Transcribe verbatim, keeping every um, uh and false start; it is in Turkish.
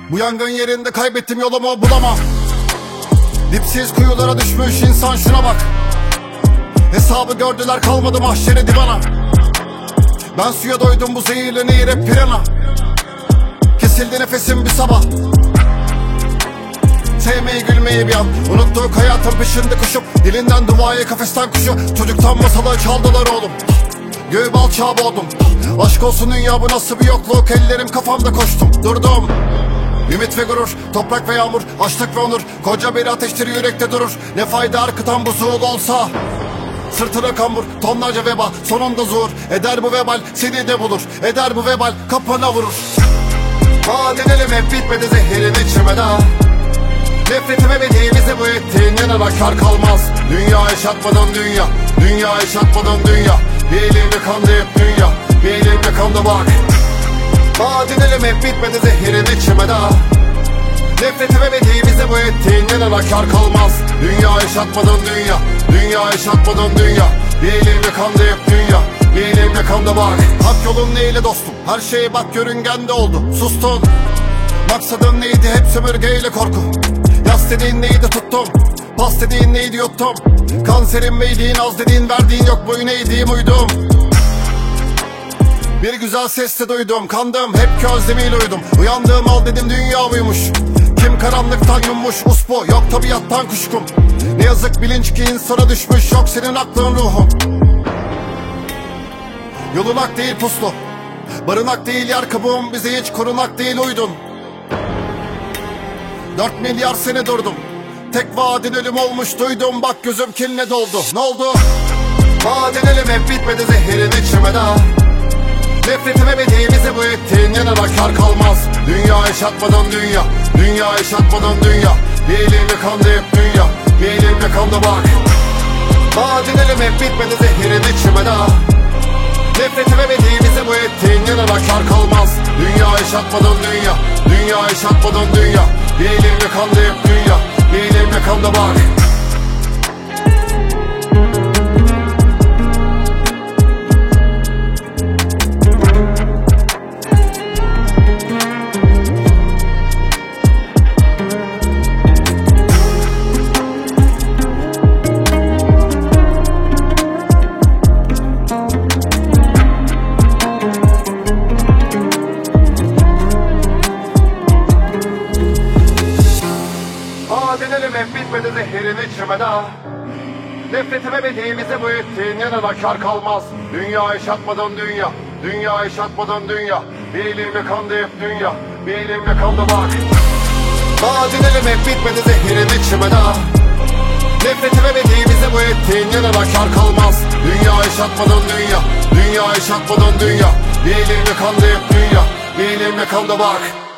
Bu yangın yerinde kaybettim yolumu bulamam. Dipsiz kuyulara düşmüş insan şuna bak. Hesabı gördüler kalmadı mahşeri divana. Ben suya doydum bu zehirli nehire pirana. Kesildi nefesim bir sabah. Sevmeyi gülmeyi bir an unuttuk hayatın peşinde koşup. Dilinden duayı kafesten kuşu. Çocuktan masalı çaldılar oğlum. Göğü balçağa boğdum. Aşk olsun dünya bu nasıl bir yokluk. Ellerim kafamda koştum durdum. Ümit ve gurur, toprak ve yağmur, açlık ve onur. Koca bir ateştir yürekte durur. Ne fayda arkıtan bu soğuk olsa. Sırtına kambur, tonlarca veba, sonunda zuhur. Eder bu vebal, seni de bulur. Eder bu vebal, kapana vurur. Vaat edelim hep bitmedi zehirin içime daha. Nefretime bedimize bu ettiğin yanına kar kalmaz. Dünya yaşatmadın dünya, dünya yaşatmadın dünya. Bir elimde kandı hep dünya, bir elimde kandı bak. Vaat edelim hep bitmedi zehirin içime daha. Nefretime bedimize bu ettiğin yanına kar kalmaz. Dünya yaşatmadın dünya, dünya yaşatmadın dünya. Bir elimde kandı hep dünya, bir elimde kandı bak. Hak yolun neyle dostum, her şey bak görüngende oldu. Sustun, maksadın neydi hep sömürgeyle korku. Yas dediğin neydi tuttum, pas dediğin neydi yuttum. Kanserim meydiğin az dediğin verdiğin yok boyun eğdiğim uydum. Bir güzel sesle duydum kandım hep ki özlemiyle uyudum. Uyandığım al dedim dünya uyumuş. Kim karanlıktan yummuş uspu yok tabiattan kuşkum. Ne yazık bilinç ki insana düşmüş yok senin aklın ruhun. Yolun hak değil puslu, barınak değil yer kabuğum. Bize hiç korunak değil uydun. Dört milyar sene durdum. Tek vaadin ölüm olmuş duydum. Bak gözüm kinle doldu. Ne oldu? Vaat edelim hep bitmedi zehirin içime daha. Nefretime bedimize bu ettiğin yanına kar kalmaz. Dünya yaşatmadın dünya, dünya yaşatmadın dünya. Bir elimde kandı hep dünya, bir elimde kandı bak. Vaat edelim hep bitmedi zehirin içime daha. Nefretime bedimize bu ettiğin yanına kar kalmaz. Dünya yaşatmadın dünya, dünya yaşatmadın dünya. Bir elimde kandı hep dünya, bir elimde kandı bak. Vaat edelim hep bitmedi zehirin içime daha. Nefretime bedimize bu ettiğin yanına kar kalmaz. Dünya yaşatmadın dünya, dünya yaşatmadın dünya. Bir elimde kandı hep dünya, bir elimde kandı bak. Vaat edelim hep bitmedi zehirin içime daha. Nefretime bedimize bu ettiğin yanına kar kalmaz. Dünya yaşatmadın dünya, dünya yaşatmadın dünya. Bir elimde kandı hep dünya, bir elimde kandı bak.